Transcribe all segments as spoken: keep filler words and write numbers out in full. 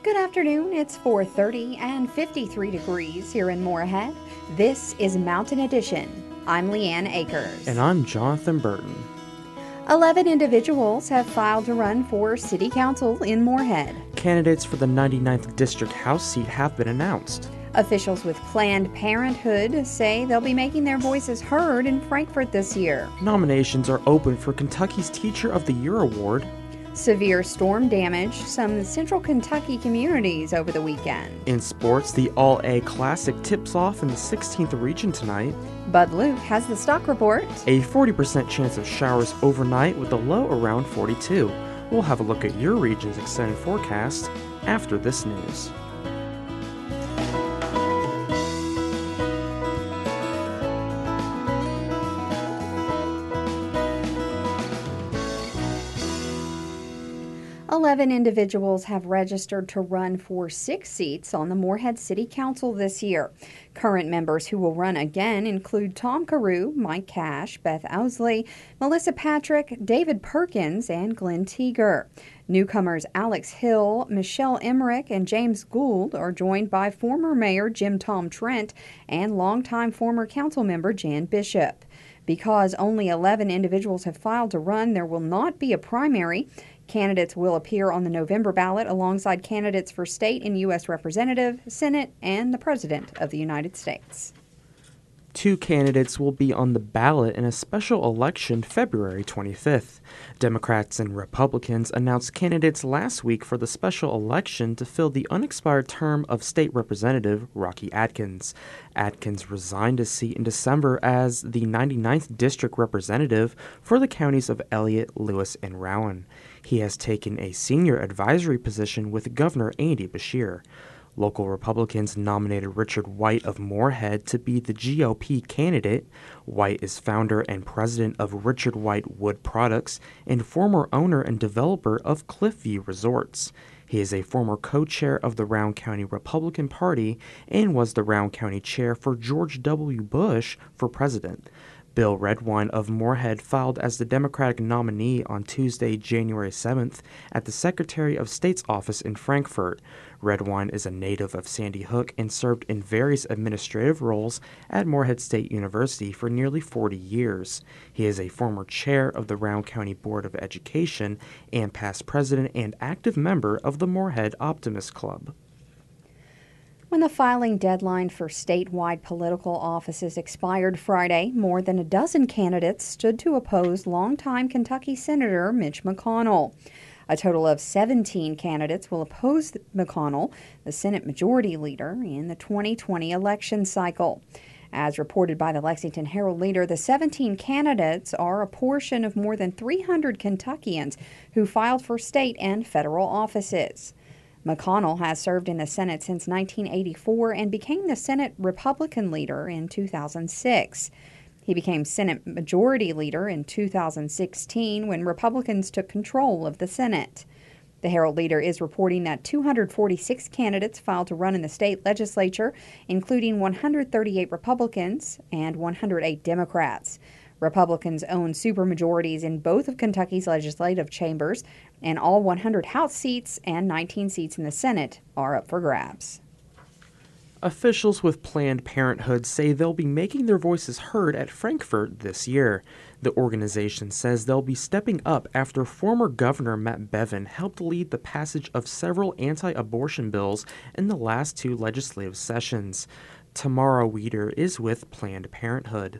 Good afternoon. It's four thirty and fifty-three degrees here in Moorhead. This is Mountain Edition. I'm Leanne Akers. And I'm Jonathan Burton. Eleven individuals have filed to run for City Council in Moorhead. Candidates for the ninety-ninth District House seat have been announced. Officials with Planned Parenthood say they'll be making their voices heard in Frankfort this year. Nominations are open for Kentucky's Teacher of the Year award. Severe storm damaged some central Kentucky communities over the weekend. In sports, the All-A Classic tips off in the sixteenth region tonight. Bud Luke has the stock report. A forty percent chance of showers overnight with a low around forty-two. We'll have a look at your region's extended forecast after this news. Eleven individuals have registered to run for six seats on the Moorhead City Council this year. Current members who will run again include Tom Carew, Mike Cash, Beth Owsley, Melissa Patrick, David Perkins, and Glenn Teeger. Newcomers Alex Hill, Michelle Emmerich, and James Gould are joined by former Mayor Jim Tom Trent and longtime former council member Jan Bishop. Because only eleven individuals have filed to run, there will not be a primary. Candidates will appear on the November ballot alongside candidates for state and U S Representative, Senate, and the President of the United States. Two candidates will be on the ballot in a special election February twenty-fifth. Democrats and Republicans announced candidates last week for the special election to fill the unexpired term of State Representative Rocky Adkins. Adkins resigned his seat in December as the ninety-ninth District Representative for the counties of Elliott, Lewis, and Rowan. He has taken a senior advisory position with Governor Andy Beshear. Local Republicans nominated Richard White of Moorhead to be the G O P candidate. White is founder and president of Richard White Wood Products and former owner and developer of Cliffview Resorts. He is a former co-chair of the Rowan County Republican Party and was the Rowan County chair for George W. Bush for president. Bill Redwine of Moorhead filed as the Democratic nominee on Tuesday, January seventh, at the Secretary of State's office in Frankfort. Redwine is a native of Sandy Hook and served in various administrative roles at Moorhead State University for nearly forty years. He is a former chair of the Rowan County Board of Education and past president and active member of the Moorhead Optimist Club. When the filing deadline for statewide political offices expired Friday, more than a dozen candidates stood to oppose longtime Kentucky Senator Mitch McConnell. A total of seventeen candidates will oppose McConnell, the Senate Majority Leader, in the twenty twenty election cycle. As reported by the Lexington Herald-Leader, the seventeen candidates are a portion of more than three hundred Kentuckians who filed for state and federal offices. McConnell has served in the Senate since nineteen eighty-four and became the Senate Republican leader in two thousand six. He became Senate Majority Leader in two thousand sixteen when Republicans took control of the Senate. The Herald-Leader is reporting that two hundred forty-six candidates filed to run in the state legislature, including one hundred thirty-eight Republicans and one hundred eight Democrats. Republicans own supermajorities in both of Kentucky's legislative chambers, and all one hundred House seats and nineteen seats in the Senate are up for grabs. Officials with Planned Parenthood say they'll be making their voices heard at Frankfort this year. The organization says they'll be stepping up after former Governor Matt Bevin helped lead the passage of several anti-abortion bills in the last two legislative sessions. Tamara Weeder is with Planned Parenthood.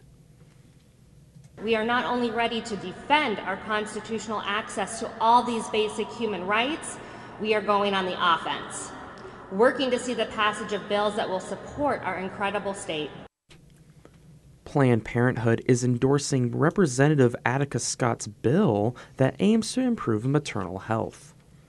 We are not only ready to defend our constitutional access to all these basic human rights, we are going on the offense, working to see the passage of bills that will support our incredible state. Planned Parenthood is endorsing Representative Attica Scott's bill that aims to improve maternal health.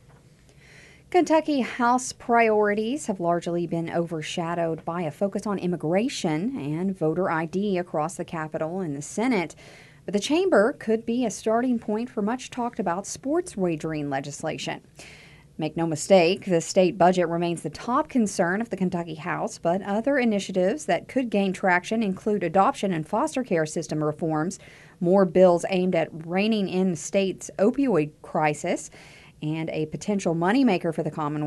Kentucky House priorities have largely been overshadowed by a focus on immigration and voter I D across the Capitol and the Senate. But the chamber could be a starting point for much talked about sports wagering legislation. Make no mistake, the state budget remains the top concern of the Kentucky House, but other initiatives that could gain traction include adoption and foster care system reforms, more bills aimed at reining in the state's opioid crisis, and a potential moneymaker for the Commonwealth,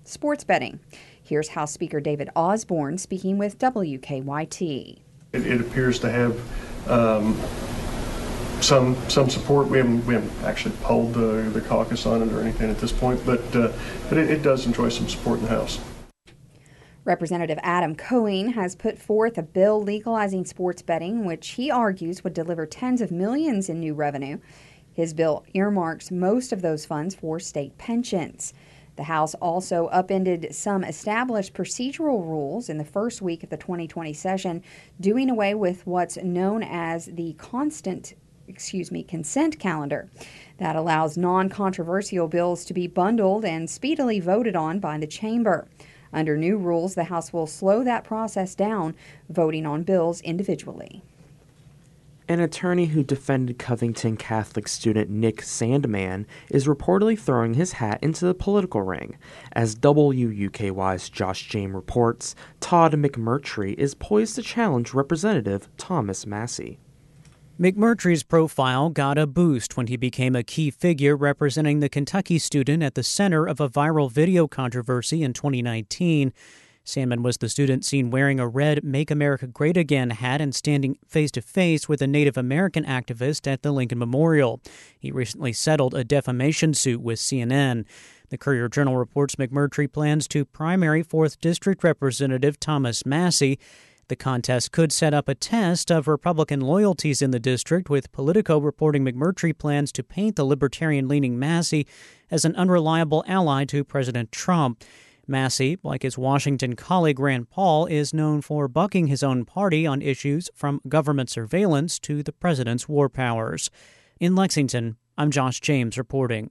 Sports betting. Here's House Speaker David Osborne speaking with W K Y T. It, it appears to have um, some some support. We haven't we haven't actually polled the, the caucus on it or anything at this point, but uh, but it, it does enjoy some support in the House. Representative Adam Cohen has put forth a bill legalizing sports betting, which he argues would deliver tens of millions in new revenue. His bill earmarks most of those funds for state pensions. The House also upended some established procedural rules in the first week of the twenty twenty session, doing away with what's known as the constant, excuse me, consent calendar. That allows non-controversial bills to be bundled and speedily voted on by the chamber. Under new rules, the House will slow that process down, voting on bills individually. An attorney who defended Covington Catholic student Nick Sandman is reportedly throwing his hat into the political ring. As W U K Y's Josh James reports, Todd McMurtry is poised to challenge Representative Thomas Massie. McMurtry's profile got a boost when he became a key figure representing the Kentucky student at the center of a viral video controversy in twenty nineteen. Sandman was the student seen wearing a red Make America Great Again hat and standing face-to-face with a Native American activist at the Lincoln Memorial. He recently settled a defamation suit with C N N. The Courier-Journal reports McMurtry plans to primary fourth District Representative Thomas Massie. The contest could set up a test of Republican loyalties in the district, with Politico reporting McMurtry plans to paint the libertarian-leaning Massie as an unreliable ally to President Trump. Massie, like his Washington colleague Rand Paul, is known for bucking his own party on issues from government surveillance to the president's war powers. In Lexington, I'm Josh James reporting.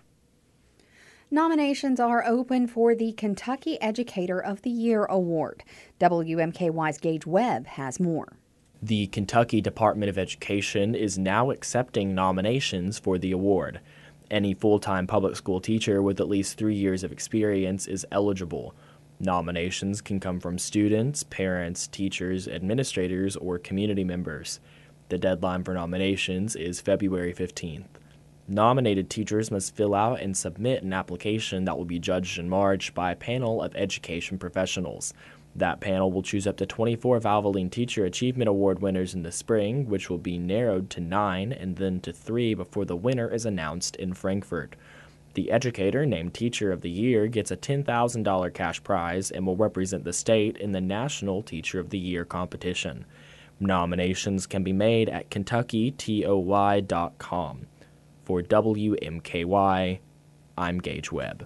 Nominations are open for the Kentucky Educator of the Year Award. W M K Y's Gage Webb has more. The Kentucky Department of Education is now accepting nominations for the award. Any full-time public school teacher with at least three years of experience is eligible. Nominations can come from students, parents, teachers, administrators, or community members. The deadline for nominations is February fifteenth. Nominated teachers must fill out and submit an application that will be judged in March by a panel of education professionals. That panel will choose up to twenty-four Valvoline Teacher Achievement Award winners in the spring, which will be narrowed to nine and then to three before the winner is announced in Frankfort. The educator named Teacher of the Year gets a ten thousand dollars cash prize and will represent the state in the National Teacher of the Year competition. Nominations can be made at kentucky toy dot com. For W M K Y, I'm Gage Webb.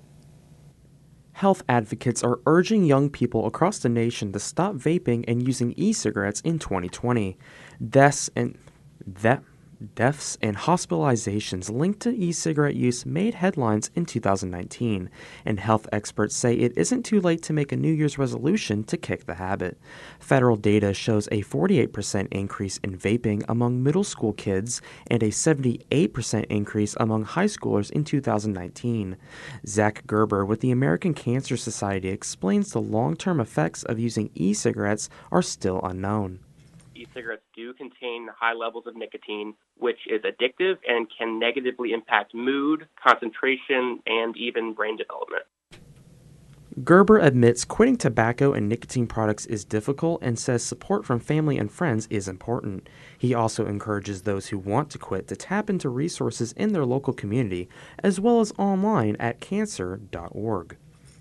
Health advocates are urging young people across the nation to stop vaping and using e-cigarettes in twenty twenty. Deaths and that Deaths and hospitalizations linked to e-cigarette use made headlines in two thousand nineteen, and health experts say it isn't too late to make a New Year's resolution to kick the habit. Federal data shows a forty-eight percent increase in vaping among middle school kids and a seventy-eight percent increase among high schoolers in two thousand nineteen. Zach Gerber with the American Cancer Society explains the long-term effects of using e-cigarettes are still unknown. E-cigarettes do contain high levels of nicotine, which is addictive and can negatively impact mood, concentration, and even brain development. Gerber admits quitting tobacco and nicotine products is difficult and says support from family and friends is important. He also encourages those who want to quit to tap into resources in their local community, as well as online at cancer dot org.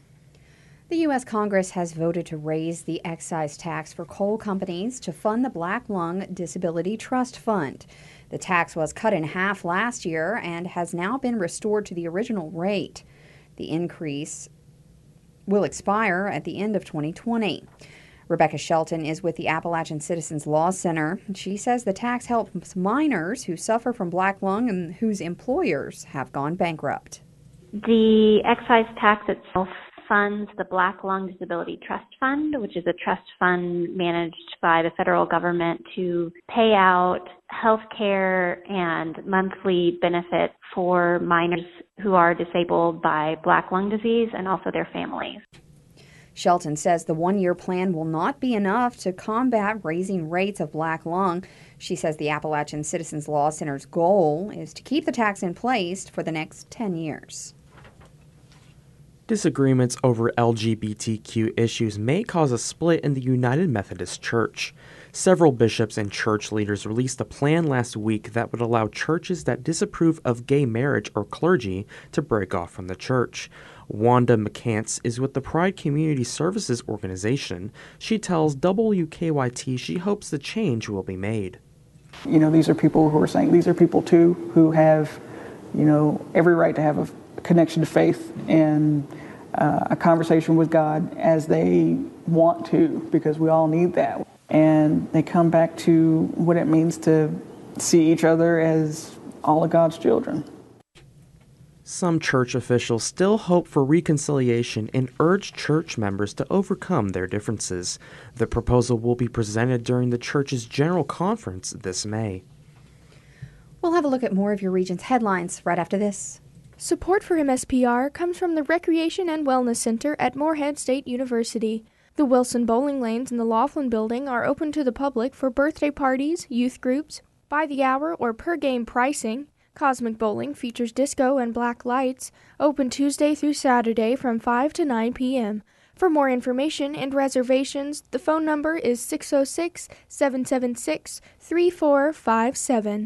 The U S Congress has voted to raise the excise tax for coal companies to fund the Black Lung Disability Trust Fund. The tax was cut in half last year and has now been restored to the original rate. The increase will expire at the end of twenty twenty. Rebecca Shelton is with the Appalachian Citizens Law Center. She says the tax helps minors who suffer from black lung and whose employers have gone bankrupt. The excise tax itself funds the Black Lung Disability Trust Fund, which is a trust fund managed by the federal government to pay out health care and monthly benefits for minors who are disabled by black lung disease and also their families. Shelton says the one-year plan will not be enough to combat raising rates of black lung. She says the Appalachian Citizens Law Center's goal is to keep the tax in place for the next ten years. Disagreements over L G B T Q issues may cause a split in the United Methodist Church. Several bishops and church leaders released a plan last week that would allow churches that disapprove of gay marriage or clergy to break off from the church. Wanda McCants is with the Pride Community Services Organization. She tells W K Y T she hopes the change will be made. You know, these are people who are saying, these are people too who have, you know, every right to have a connection to faith and uh, a conversation with God as they want to, because we all need that. And they come back to what it means to see each other as all of God's children. Some church officials still hope for reconciliation and urge church members to overcome their differences. The proposal will be presented during the church's general conference this May. We'll have a look at more of your region's headlines right after this. Support for M S P R comes from the Recreation and Wellness Center at Morehead State University. The Wilson bowling lanes in the Laughlin building are open to the public for birthday parties, youth groups, by the hour or per game pricing. Cosmic Bowling features disco and black lights, open Tuesday through Saturday from five to nine p.m. For more information and reservations, the phone number is six oh six, seven seven six, three four five seven.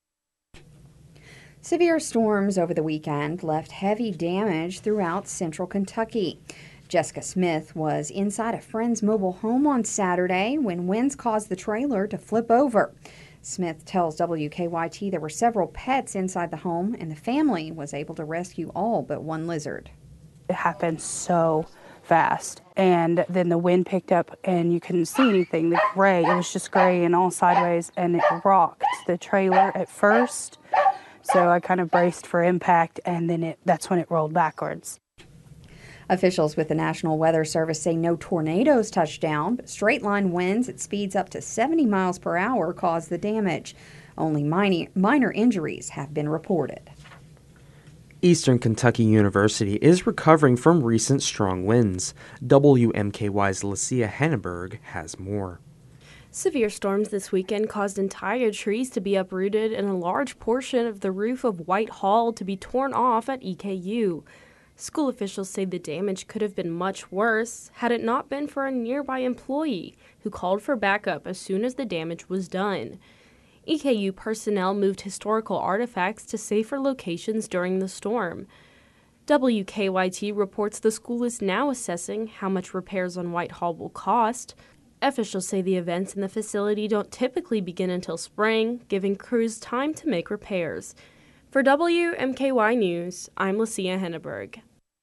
Severe storms over the weekend left heavy damage throughout central Kentucky. Jessica Smith was inside a friend's mobile home on Saturday when winds caused the trailer to flip over. Smith tells W K Y T there were several pets inside the home, and the family was able to rescue all but one lizard. It happened so fast, and then the wind picked up and you couldn't see anything. The gray, it was just gray and all sideways, and it rocked the trailer at first. So I kind of braced for impact, and then it that's when it rolled backwards. Officials with the National Weather Service say no tornadoes touched down, but straight-line winds at speeds up to seventy miles per hour caused the damage. Only minor, minor injuries have been reported. Eastern Kentucky University is recovering from recent strong winds. W M K Y's Lucia Henneberg has more. Severe storms this weekend caused entire trees to be uprooted and a large portion of the roof of White Hall to be torn off at E K U. School officials say the damage could have been much worse had it not been for a nearby employee who called for backup as soon as the damage was done. E K U personnel moved historical artifacts to safer locations during the storm. W K Y T reports the school is now assessing how much repairs on White Hall will cost. Officials say the events in the facility don't typically begin until spring, giving crews time to make repairs. For W M K Y News, I'm Lucia Henneberg.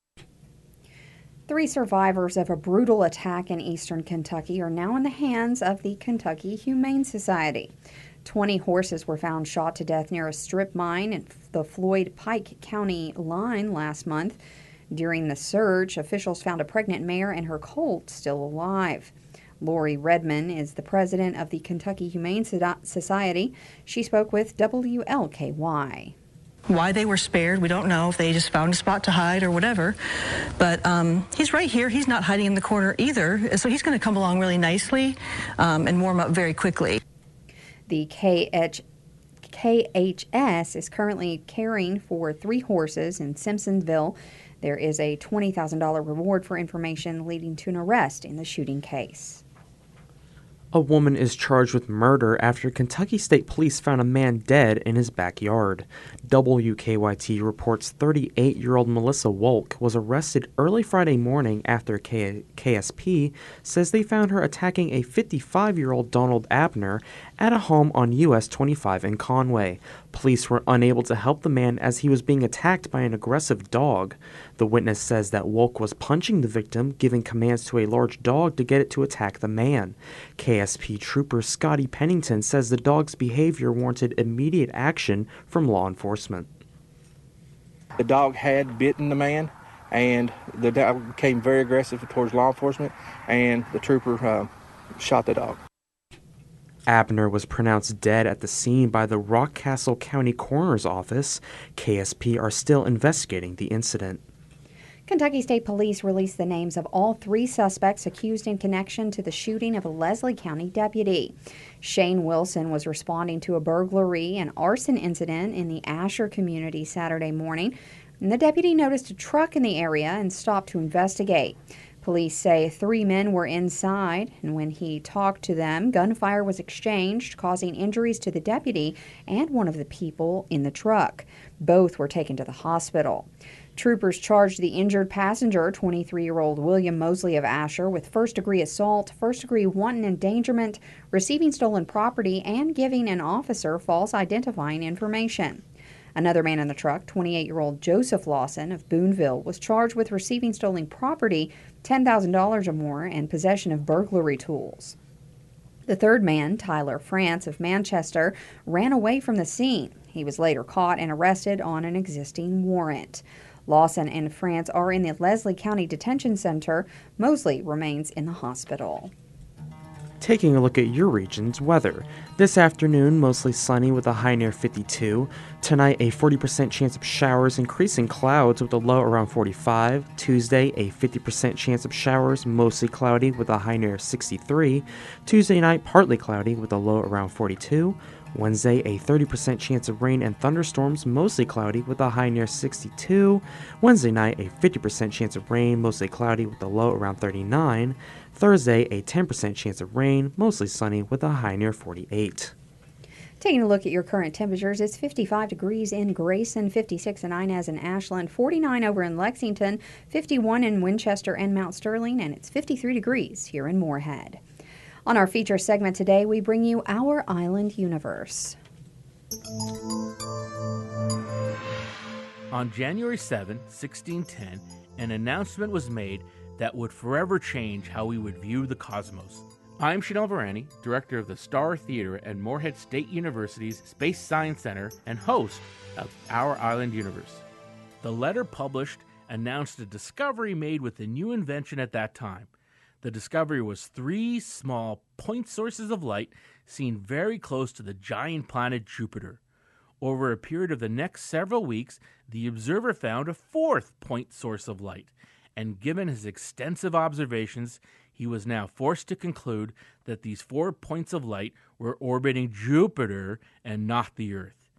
Three survivors of a brutal attack in eastern Kentucky are now in the hands of the Kentucky Humane Society. Twenty horses were found shot to death near a strip mine in the Floyd-Pike County line last month. During the search, officials found a pregnant mare and her colt still alive. Lori Redman is the president of the Kentucky Humane Society. She spoke with W L K Y. Why they were spared, we don't know, if they just found a spot to hide or whatever. But um, he's right here. He's not hiding in the corner either. So he's going to come along really nicely um, and warm up very quickly. The K H S is currently caring for three horses in Simpsonville. There is a twenty thousand dollars reward for information leading to an arrest in the shooting case. A woman is charged with murder after Kentucky State Police found a man dead in his backyard. W K Y T reports thirty-eight-year-old Melissa Wolk was arrested early Friday morning after K- KSP says they found her attacking a fifty-five-year-old Donald Abner at a home on U S twenty-five in Conway. Police were unable to help the man as he was being attacked by an aggressive dog. The witness says that Wolk was punching the victim, giving commands to a large dog to get it to attack the man. K S P trooper Scotty Pennington says the dog's behavior warranted immediate action from law enforcement. The dog had bitten the man, and the dog became very aggressive towards law enforcement, and the trooper uh, shot the dog. Abner was pronounced dead at the scene by the Rockcastle County Coroner's Office. K S P are still investigating the incident. Kentucky State Police released the names of all three suspects accused in connection to the shooting of a Leslie County deputy. Shane Wilson was responding to a burglary and arson incident in the Asher community Saturday morning. and the deputy noticed a truck in the area and stopped to investigate. Police say three men were inside, and when he talked to them, gunfire was exchanged, causing injuries to the deputy and one of the people in the truck. Both were taken to the hospital. Troopers charged the injured passenger, twenty-three-year-old William Mosley of Asher, with first-degree assault, first-degree wanton endangerment, receiving stolen property, and giving an officer false identifying information. Another man in the truck, twenty-eight-year-old Joseph Lawson of Boonville, was charged with receiving stolen property, ten thousand dollars or more, and possession of burglary tools. The third man, Tyler France of Manchester, ran away from the scene. He was later caught and arrested on an existing warrant. Lawson and France are in the Leslie County Detention Center. Mosley remains in the hospital. Taking a look at your region's weather. This afternoon, mostly sunny with a high near fifty-two. Tonight, a forty percent chance of showers, increasing clouds with a low around forty-five. Tuesday, a fifty percent chance of showers, mostly cloudy with a high near sixty-three. Tuesday night, partly cloudy with a low around forty-two. Wednesday, a thirty percent chance of rain and thunderstorms, mostly cloudy with a high near sixty-two. Wednesday night, a fifty percent chance of rain, mostly cloudy with a low around thirty-nine. Thursday, a ten percent chance of rain, mostly sunny with a high near forty-eight. Taking a look at your current temperatures, it's fifty-five degrees in Grayson, fifty-six in Inez and Ashland, forty-nine over in Lexington, fifty-one in Winchester and Mount Sterling, and it's fifty-three degrees here in Moorhead. On our feature segment today, we bring you Our Island Universe. On January seventh, sixteen ten, an announcement was made that would forever change how we would view the cosmos. I'm Chanel Varani, director of the Star Theater at Moorhead State University's Space Science Center and host of Our Island Universe. The letter published announced a discovery made with a new invention at that time. The discovery was three small point sources of light seen very close to the giant planet Jupiter. Over a period of the next several weeks, the observer found a fourth point source of light, and given his extensive observations, he was now forced to conclude that these four points of light were orbiting Jupiter and not the Earth.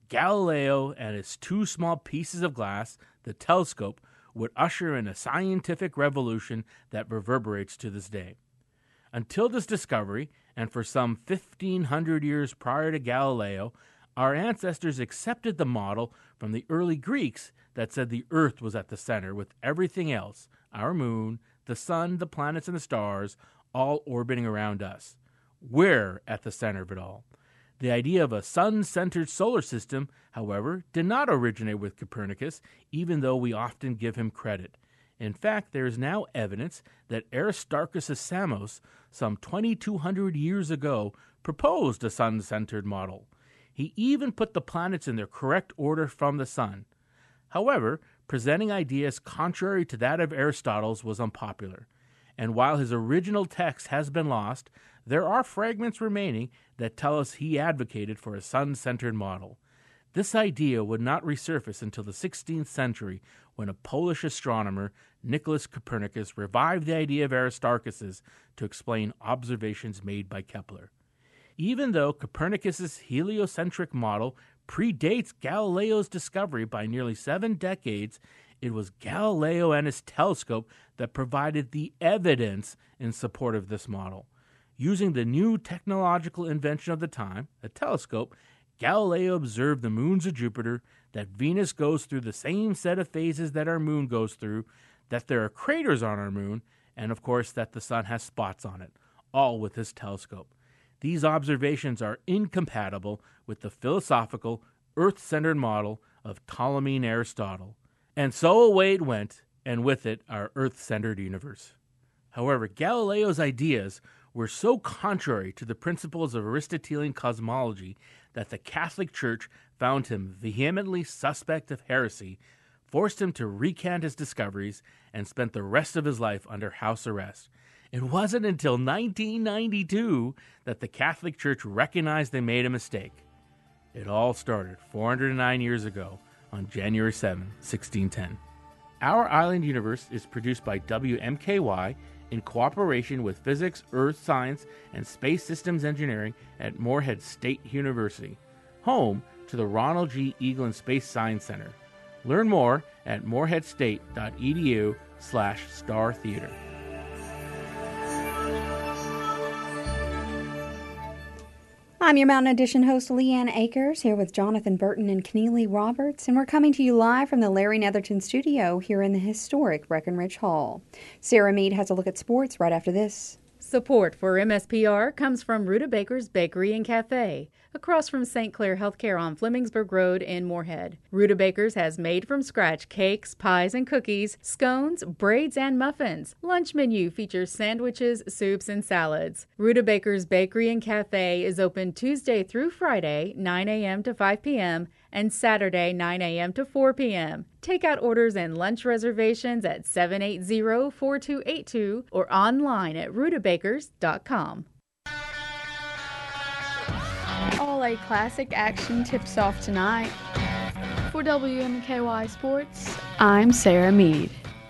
Galileo and his two small pieces of glass, the telescope, would usher in a scientific revolution that reverberates to this day. Until this discovery, and for some fifteen hundred years prior to Galileo, our ancestors accepted the model from the early Greeks that said the Earth was at the center, with everything else, our moon, the sun, the planets, and the stars, all orbiting around us. We're at the center of it all. The idea of a sun-centered solar system, however, did not originate with Copernicus, even though we often give him credit. In fact, there is now evidence that Aristarchus of Samos, some twenty-two hundred years ago, proposed a sun-centered model. He even put the planets in their correct order from the sun. However, presenting ideas contrary to that of Aristotle's was unpopular, and while his original text has been lost, there are fragments remaining that tell us he advocated for a sun-centered model. This idea would not resurface until the sixteenth century, when a Polish astronomer, Nicholas Copernicus, revived the idea of Aristarchus's to explain observations made by Kepler. Even though Copernicus's heliocentric model predates Galileo's discovery by nearly seven decades, it was Galileo and his telescope that provided the evidence in support of this model. Using the new technological invention of the time, a telescope, Galileo observed the moons of Jupiter, that Venus goes through the same set of phases that our moon goes through, that there are craters on our moon, and of course that the sun has spots on it, all with his telescope. These observations are incompatible with the philosophical, Earth-centered model of Ptolemy and Aristotle. And so away it went, and with it our Earth-centered universe. However, Galileo's ideas were so contrary to the principles of Aristotelian cosmology that the Catholic Church found him vehemently suspect of heresy, forced him to recant his discoveries, and spent the rest of his life under house arrest. It wasn't until nineteen ninety-two that the Catholic Church recognized they made a mistake. It all started four hundred nine years ago on January seventh, sixteen ten. Our Island Universe is produced by W M K Y in cooperation with Physics, Earth Science, and Space Systems Engineering at Moorhead State University, home to the Ronald G. Eaglin Space Science Center. Learn more at moreheadstate.edu slash star theater. I'm your Mountain Edition host, Leanne Akers, here with Jonathan Burton and Keneally Roberts, and we're coming to you live from the Larry Netherton studio here in the historic Breckenridge Hall. Sarah Mead has a look at sports right after this. Support for M S P R comes from Rutabaker's Bakery and Cafe, across from Saint Clair Healthcare on Flemingsburg Road in Moorhead. Rutabaker's has made-from-scratch cakes, pies, and cookies, scones, braids, and muffins. Lunch menu features sandwiches, soups, and salads. Rutabaker's Bakery and Cafe is open Tuesday through Friday, nine a.m. to five p.m., and Saturday, nine a.m. to four p.m. Takeout orders and lunch reservations at seven eight zero, four two eight two or online at rutabakers dot com. All A Classic action tips off tonight. For W M K Y Sports, I'm Sarah Mead.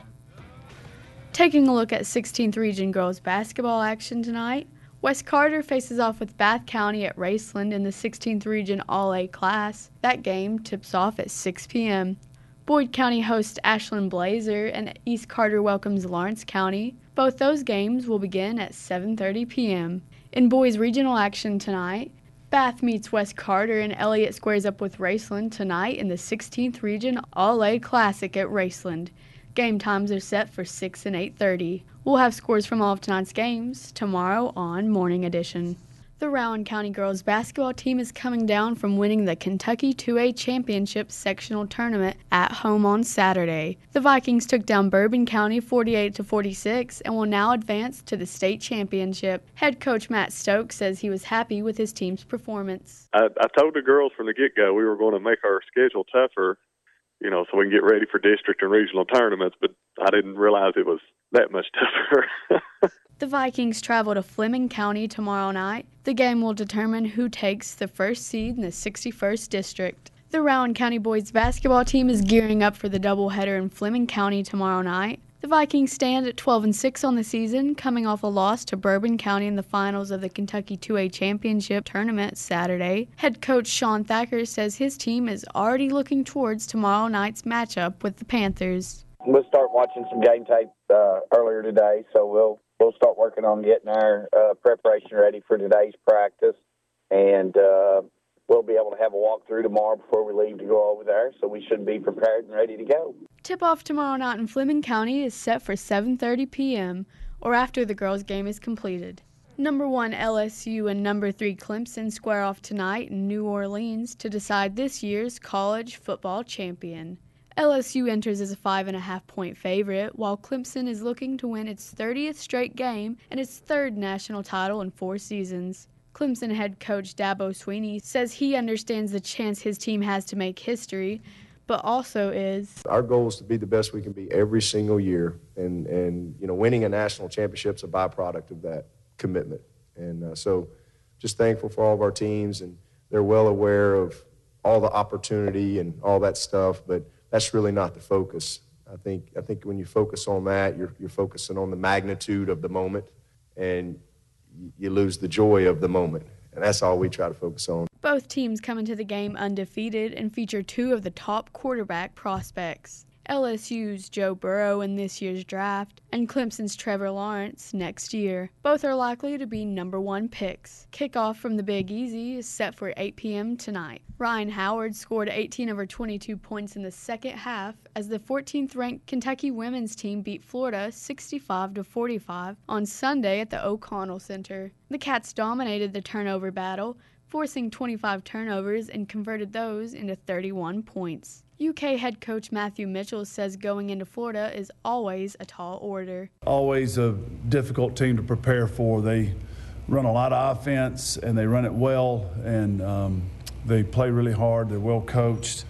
Taking a look at sixteenth Region Girls Basketball action tonight, West Carter faces off with Bath County at Raceland in the sixteenth Region All A Class. That game tips off at six p.m. Boyd County hosts Ashland Blazer, and East Carter welcomes Lawrence County. Both those games will begin at seven thirty p.m. In boys regional action tonight, Bath meets West Carter, and Elliott squares up with Raceland tonight in the sixteenth Region All-A Classic at Raceland. Game times are set for six and eight thirty. We'll have scores from all of tonight's games tomorrow on Morning Edition. The Rowan County girls basketball team is coming down from winning the Kentucky two A Championship sectional tournament at home on Saturday. The Vikings took down Bourbon County forty-eight to forty-six and will now advance to the state championship. Head coach Matt Stokes says he was happy with his team's performance. I, I told the girls from the get-go we were going to make our schedule tougher, you know, so we can get ready for district and regional tournaments, but I didn't realize it was that much tougher. The Vikings travel to Fleming County tomorrow night. The game will determine who takes the first seed in the sixty-first district. The Rowan County boys basketball team is gearing up for the doubleheader in Fleming County tomorrow night. The Vikings stand at twelve and six on the season, coming off a loss to Bourbon County in the finals of the Kentucky two A Championship tournament Saturday. Head coach Sean Thacker says his team is already looking towards tomorrow night's matchup with the Panthers. We'll start watching some game tape uh, earlier today, so we'll we'll start working on getting our uh, preparation ready for today's practice, and uh, we'll be able to have a walkthrough tomorrow before we leave to go over there, so we should be prepared and ready to go. Tip-off tomorrow night in Fleming County is set for seven thirty p.m., or after the girls' game is completed. Number one L S U and number three Clemson square off tonight in New Orleans to decide this year's college football champion. L S U enters as a five and a half point favorite, while Clemson is looking to win its thirtieth straight game and its third national title in four seasons. Clemson head coach Dabo Sweeney says he understands the chance his team has to make history, but also is our goal is to be the best we can be every single year, and and you know, winning a national championship is a byproduct of that commitment. And uh, so, just thankful for all of our teams, and they're well aware of all the opportunity and all that stuff, but that's really not the focus. I think I think when you focus on that, you're you're focusing on the magnitude of the moment, and you lose the joy of the moment. And that's all we try to focus on. Both teams come into the game undefeated and feature two of the top quarterback prospects. L S U's Joe Burrow in this year's draft, and Clemson's Trevor Lawrence next year. Both are likely to be number one picks. Kickoff from the Big Easy is set for eight p.m. tonight. Ryan Howard scored eighteen over twenty-two points in the second half as the fourteenth ranked Kentucky women's team beat Florida sixty-five to forty-five on Sunday at the O'Connell Center. The Cats dominated the turnover battle, forcing twenty-five turnovers and converted those into thirty-one points. U K head coach Matthew Mitchell says going into Florida is always a tall order. Always a difficult team to prepare for. They run a lot of offense, and they run it well, and um, they play really hard. They're well coached,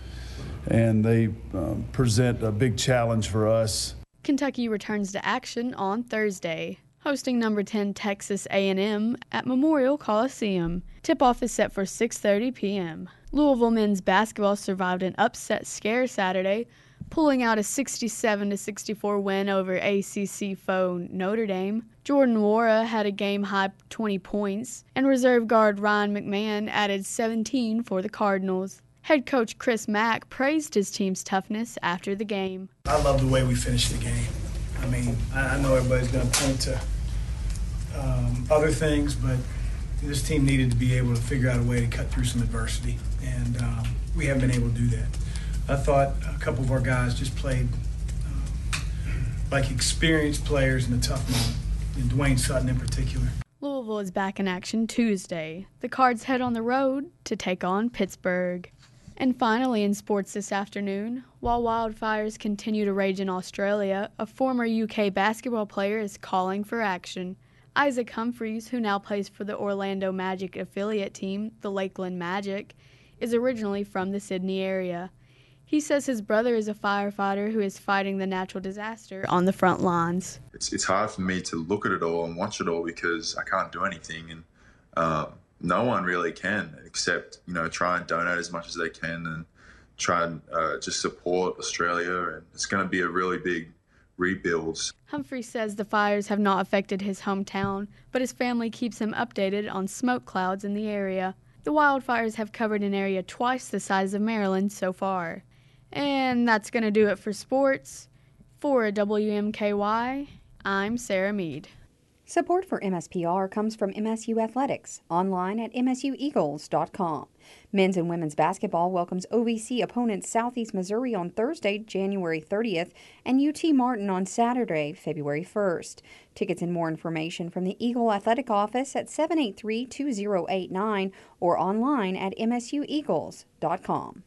and they um, present a big challenge for us. Kentucky returns to action on Thursday, hosting number ten Texas A and M at Memorial Coliseum. Tip-off is set for six thirty p.m. Louisville men's basketball survived an upset scare Saturday, pulling out a sixty-seven to sixty-four win over A C C foe Notre Dame. Jordan Nwora had a game-high twenty points, and reserve guard Ryan McMahon added seventeen for the Cardinals. Head coach Chris Mack praised his team's toughness after the game. I love the way we finished the game. I mean, I know everybody's going to point to um, other things, but this team needed to be able to figure out a way to cut through some adversity, and um, we haven't been able to do that. I thought a couple of our guys just played uh, like experienced players in a tough moment, and Dwayne Sutton in particular. Louisville is back in action Tuesday. The Cards head on the road to take on Pittsburgh. And finally in sports this afternoon, while wildfires continue to rage in Australia, a former U K basketball player is calling for action. Isaac Humphries, who now plays for the Orlando Magic affiliate team, the Lakeland Magic, is originally from the Sydney area. He says his brother is a firefighter who is fighting the natural disaster on the front lines. It's it's hard for me to look at it all and watch it all because I can't do anything, and uh, no one really can except, you know, try and donate as much as they can and try and uh, just support Australia. And it's going to be a really big rebuild. Humphrey says the fires have not affected his hometown, but his family keeps him updated on smoke clouds in the area. The wildfires have covered an area twice the size of Maryland so far. And that's going to do it for sports. For W M K Y, I'm Sarah Mead. Support for M S P R comes from M S U Athletics, online at M S U Eagles dot com. Men's and women's basketball welcomes O V C opponents Southeast Missouri on Thursday, January thirtieth, and U T Martin on Saturday, February first. Tickets and more information from the Eagle Athletic Office at seven eight three, two zero eight nine or online at M S U Eagles dot com.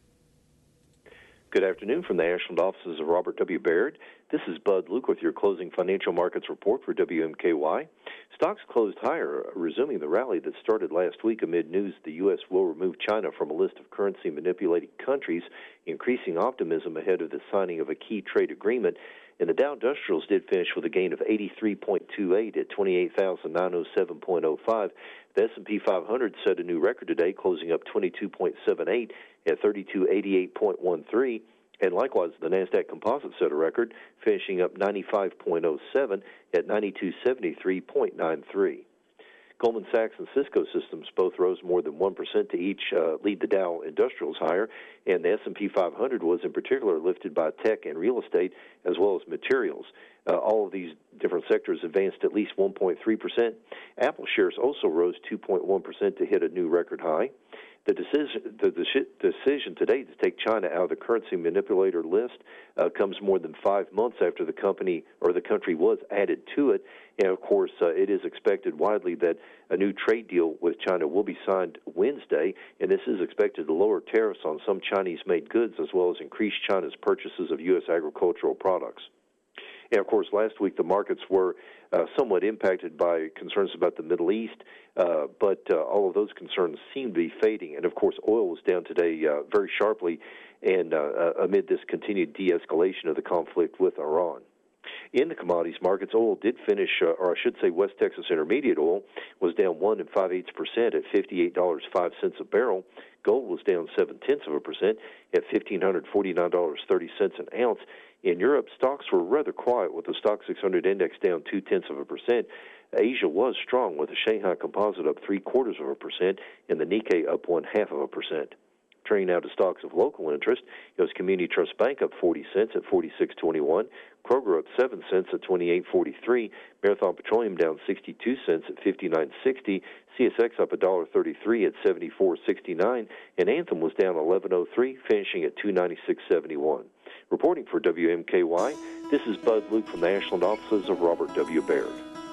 Good afternoon from the Ashland offices of Robert W. Baird. This is Bud Luke with your closing financial markets report for W M K Y. Stocks closed higher, resuming the rally that started last week amid news the U S will remove China from a list of currency-manipulating countries, increasing optimism ahead of the signing of a key trade agreement. And the Dow Industrials did finish with a gain of eighty-three point two eight at twenty-eight thousand nine hundred seven point oh five. The S and P five hundred set a new record today, closing up twenty-two point seven eight at thirty-two eighty-eight point one three. And likewise, the NASDAQ Composite set a record, finishing up ninety-five point oh seven at ninety-two seventy-three point nine three. Goldman Sachs and Cisco Systems both rose more than one percent to each uh, lead the Dow Industrials higher, and the S and P five hundred was in particular lifted by tech and real estate as well as materials. Uh, all of these different sectors advanced at least one point three percent. Apple shares also rose two point one percent to hit a new record high. The decision, the decision today to take China out of the currency manipulator list uh, comes more than five months after the company or the country was added to it. And, of course, uh, it is expected widely that a new trade deal with China will be signed Wednesday, and this is expected to lower tariffs on some Chinese-made goods as well as increase China's purchases of U S agricultural products. And, of course, last week the markets were uh, somewhat impacted by concerns about the Middle East, uh, but uh, all of those concerns seem to be fading. And, of course, oil was down today uh, very sharply and uh, amid this continued de-escalation of the conflict with Iran. In the commodities markets, oil did finish, uh, or I should say West Texas Intermediate oil was down one and five-eighths percent at fifty-eight dollars and five cents a barrel. Gold was down seven-tenths of a percent at one thousand five hundred forty-nine dollars and thirty cents an ounce. In Europe, stocks were rather quiet with the Stock six hundred index down two-tenths of a percent. Asia was strong with the Shanghai Composite up three-quarters of a percent and the Nikkei up one-half of a percent. Turning now to stocks of local interest, it was Community Trust Bank up forty cents at forty-six twenty-one, Kroger up seven cents at twenty-eight forty-three, Marathon Petroleum down sixty-two cents at fifty-nine sixty, C S X up one dollar thirty-three at seventy-four sixty-nine, and Anthem was down eleven oh three, finishing at two ninety-six seventy-one. Reporting for W M K Y, this is Bud Luke from the Ashland offices of Robert W. Baird.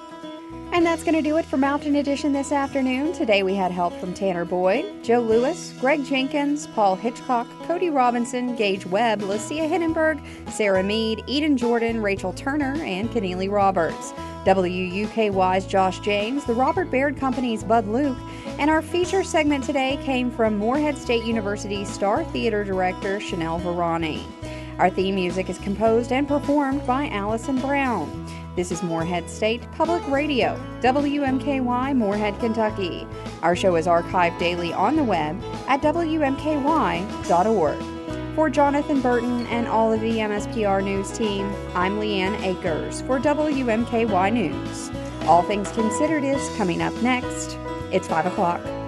And that's going to do it for Mountain Edition this afternoon. Today we had help from Tanner Boyd, Joe Lewis, Greg Jenkins, Paul Hitchcock, Cody Robinson, Gage Webb, Lucia Hindenburg, Sarah Mead, Eden Jordan, Rachel Turner, and Keneally Roberts. W U K Y's Josh James, the Robert Baird Company's Bud Luke, and our feature segment today came from Morehead State University Star Theater Director Chanel Varani. Our theme music is composed and performed by Allison Brown. This is Morehead State Public Radio, W M K Y, Morehead, Kentucky. Our show is archived daily on the web at W M K Y dot org. For Jonathan Burton and all of the M S P R News team, I'm Leanne Akers for W M K Y News. All Things Considered is coming up next. It's five o'clock.